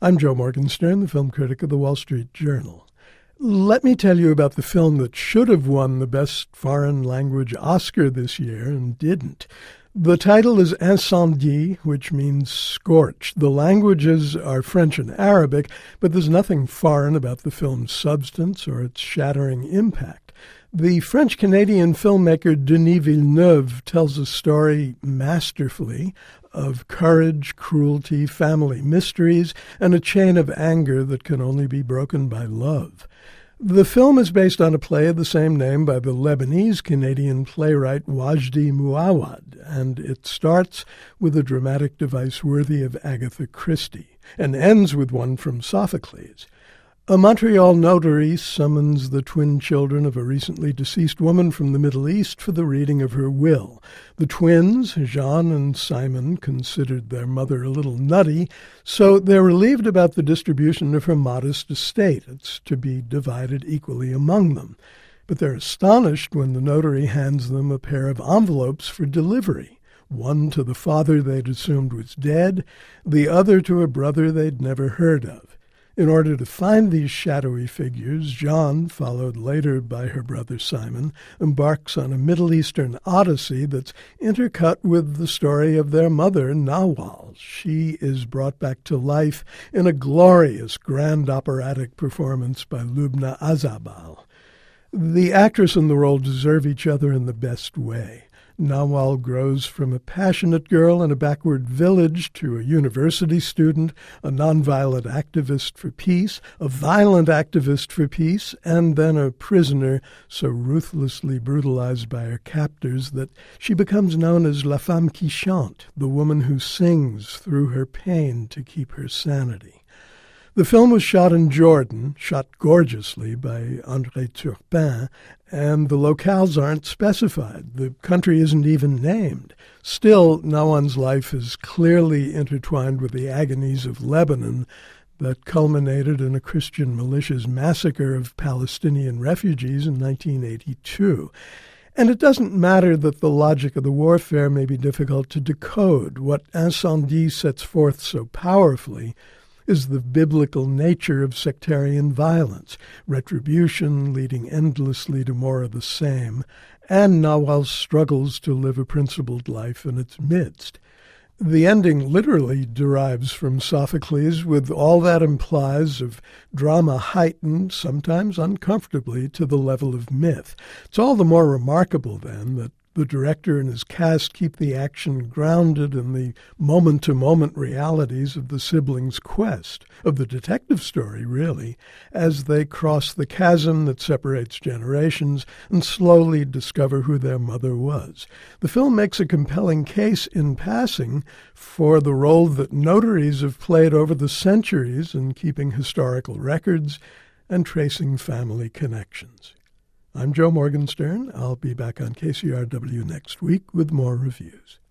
I'm Joe Morgenstern, the film critic of the Wall Street Journal. Let me tell you about the film that should have won the Best Foreign Language Oscar this year and didn't. The title is Incendie, which means scorch. The languages are French and Arabic, but there's nothing foreign about the film's substance or its shattering impact. The French-Canadian filmmaker Denis Villeneuve tells a story masterfully of courage, cruelty, family mysteries, and a chain of anger that can only be broken by love. The film is based on a play of the same name by the Lebanese-Canadian playwright Wajdi Mouawad, and it starts with a dramatic device worthy of Agatha Christie, and ends with one from Sophocles. A Montreal notary summons the twin children of a recently deceased woman from the Middle East for the reading of her will. The twins, Jean and Simon, considered their mother a little nutty, so they're relieved about the distribution of her modest estate. It's to be divided equally among them. But they're astonished when the notary hands them a pair of envelopes for delivery. One to the father they'd assumed was dead, the other to a brother they'd never heard of. In order to find these shadowy figures, Jean, followed later by her brother Simon, embarks on a Middle Eastern odyssey that's intercut with the story of their mother, Nawal. She is brought back to life in a glorious grand operatic performance by Lubna Azabal. The actress and the role deserve each other in the best way. Nawal grows from a passionate girl in a backward village to a university student, a nonviolent activist for peace, a violent activist for peace, and then a prisoner so ruthlessly brutalized by her captors that she becomes known as La Femme qui Chante, the woman who sings through her pain to keep her sanity. The film was shot in Jordan, shot gorgeously by André Turpin, and the locales aren't specified. The country isn't even named. Still, Nawan's life is clearly intertwined with the agonies of Lebanon that culminated in a Christian militia's massacre of Palestinian refugees in 1982. And it doesn't matter that the logic of the warfare may be difficult to decode. What Incendie sets forth so powerfully is the biblical nature of sectarian violence, retribution leading endlessly to more of the same, and Nawal's struggles to live a principled life in its midst. The ending literally derives from Sophocles, with all that implies of drama heightened, sometimes uncomfortably, to the level of myth. It's all the more remarkable, then, that the director and his cast keep the action grounded in the moment-to-moment realities of the siblings' quest, of the detective story, really, as they cross the chasm that separates generations and slowly discover who their mother was. The film makes a compelling case in passing for the role that notaries have played over the centuries in keeping historical records and tracing family connections. I'm Joe Morgenstern. I'll be back on KCRW next week with more reviews.